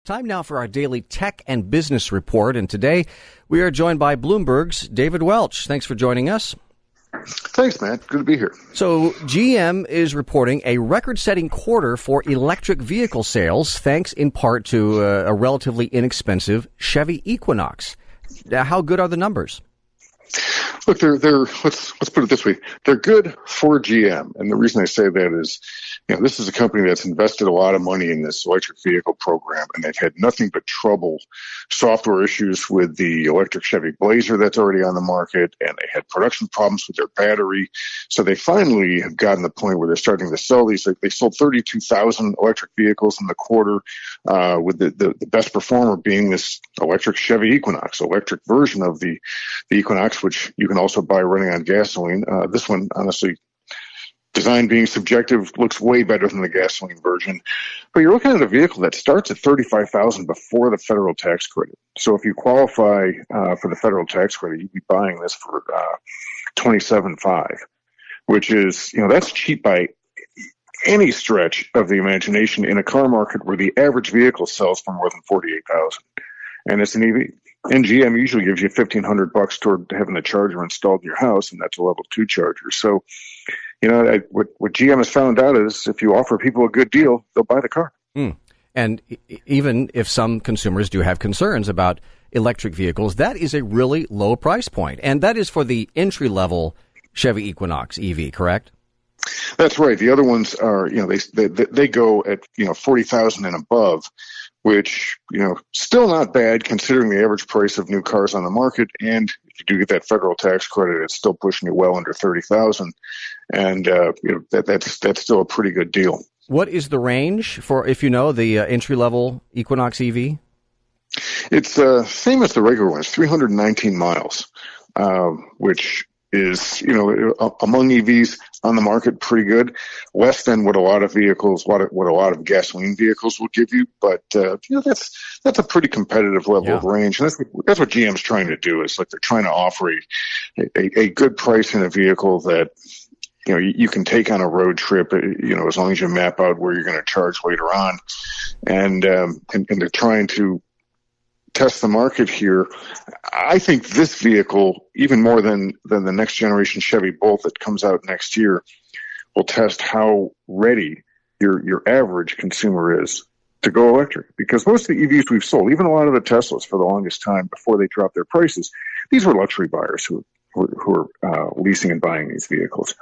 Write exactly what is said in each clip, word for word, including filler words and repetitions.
Time now for our daily tech and business report, and today we are joined by Bloomberg's David Welch. Thanks for joining us. Thanks, Matt. Good to be here. So G M is reporting a record-setting quarter for electric vehicle sales, thanks in part to uh, a relatively inexpensive Chevy Equinox. Uh, how good are the numbers? Look, they're they're let's let's put it this way: they're good for G M, and the reason I say that is, you know, this is a company that's invested a lot of money in this electric vehicle program, and they've had nothing but trouble, software issues with the electric Chevy Blazer that's already on the market, and they had production problems with their battery. So they finally have gotten to the point where they're starting to sell these. They, they sold thirty-two thousand electric vehicles in the quarter, uh, with the, the the best performer being this electric Chevy Equinox, electric version of the the Equinox, which you can also buy running on gasoline. Uh, this one, honestly, design being subjective, looks way better than the gasoline version. But you're looking at a vehicle that starts at thirty-five thousand dollars before the federal tax credit. So if you qualify uh, for the federal tax credit, you'd be buying this for uh, twenty-seven thousand five hundred dollars, which is, you know, that's cheap by any stretch of the imagination in a car market where the average vehicle sells for more than forty-eight thousand dollars. And it's an E V. And G M usually gives you fifteen hundred bucks toward having the charger installed in your house, and that's a level two charger. So, you know, I, what, what G M has found out is if you offer people a good deal, they'll buy the car. Mm. And even if some consumers do have concerns about electric vehicles, that is a really low price point. And that is for the entry-level Chevy Equinox E V, correct? That's right. The other ones are, you know, they they, they go at, you know, forty thousand and above, which, you know, still not bad considering the average price of new cars on the market. And if you do get that federal tax credit, it's still pushing you well under thirty thousand. And, uh, you know, that, that's, that's still a pretty good deal. What is the range for, if you know, the uh, entry-level Equinox E V? It's uh, same as the regular one. It's three hundred nineteen miles, uh, which is, you know, among E Vs on the market, pretty good. Less than what a lot of vehicles, what a, what a lot of gasoline vehicles will give you, but uh, you know, that's that's a pretty competitive level yeah. of range, and that's what, that's what G M's trying to do. Is like they're trying to offer a, a, a good price in a vehicle that, you know, you, you can take on a road trip, you know, as long as you map out where you're going to charge later on, and um, and, and they're trying to test the market here. I think this vehicle, even more than, than the next generation Chevy Bolt that comes out next year, will test how ready your your average consumer is to go electric. Because most of the E Vs we've sold, even a lot of the Teslas for the longest time before they dropped their prices, these were luxury buyers who, who, who are uh, leasing and buying these vehicles.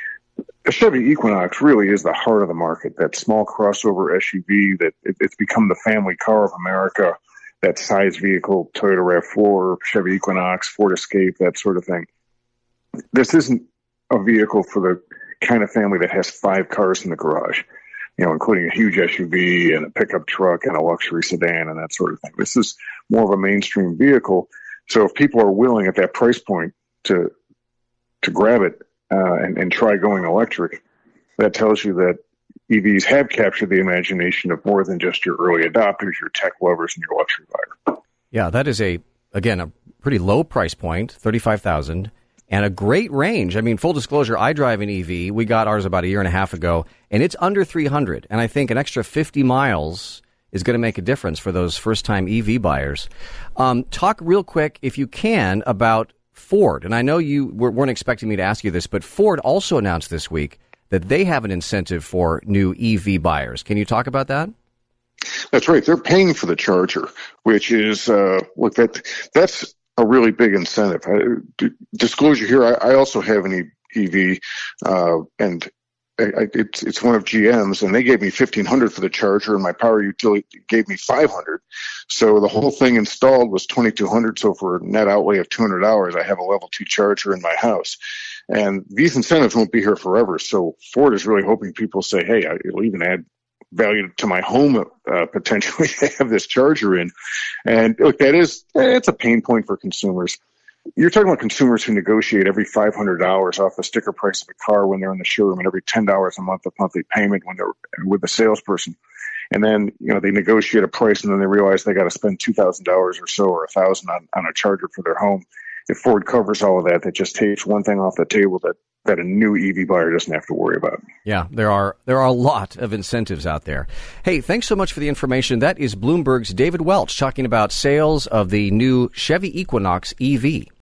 The Chevy Equinox really is the heart of the market, that small crossover S U V that it, it's become the family car of America. That size vehicle, Toyota RAV four, Chevy Equinox, Ford Escape, that sort of thing. This isn't a vehicle for the kind of family that has five cars in the garage, you know, including a huge S U V and a pickup truck and a luxury sedan and that sort of thing. This is more of a mainstream vehicle. So if people are willing at that price point to to grab it uh, and, and try going electric, that tells you that E Vs have captured the imagination of more than just your early adopters, your tech lovers, and your luxury buyers. Yeah, that is a, again, a pretty low price point, thirty-five thousand dollars, and a great range. I mean, full disclosure, I drive an E V. We got ours about a year and a half ago, and it's under three hundred. And I think an extra fifty miles is going to make a difference for those first-time E V buyers. Um, talk real quick, if you can, about Ford. And I know you weren't expecting me to ask you this, but Ford also announced this week that they have an incentive for new E V buyers. Can you talk about that? That's right. They're paying for the charger, which is, uh, look, that that's a really big incentive. I, d- disclosure here, I, I also have an E V, uh, and I, I, it's, it's one of G M's, and they gave me fifteen hundred dollars for the charger, and my power utility gave me five hundred dollars. So the whole thing installed was twenty-two hundred dollars. So for a net outlay of two hundred dollars, I have a level two charger in my house. And these incentives won't be here forever. So Ford is really hoping people say, hey, it'll even add value to my home, uh, potentially to have this charger in. And look, that is, it's a pain point for consumers. You're talking about consumers who negotiate every five hundred dollars off the sticker price of a car when they're in the showroom, and every ten dollars a month of monthly payment when they're with the salesperson. And then, you know, they negotiate a price, and then they realize they got to spend two thousand dollars or so, or one thousand dollars on, on a charger for their home. If Ford covers all of that, that just takes one thing off the table that that a new E V buyer doesn't have to worry about. Yeah, there are there are a lot of incentives out there. Hey, thanks so much for the information. That is Bloomberg's David Welch talking about sales of the new Chevy Equinox E V.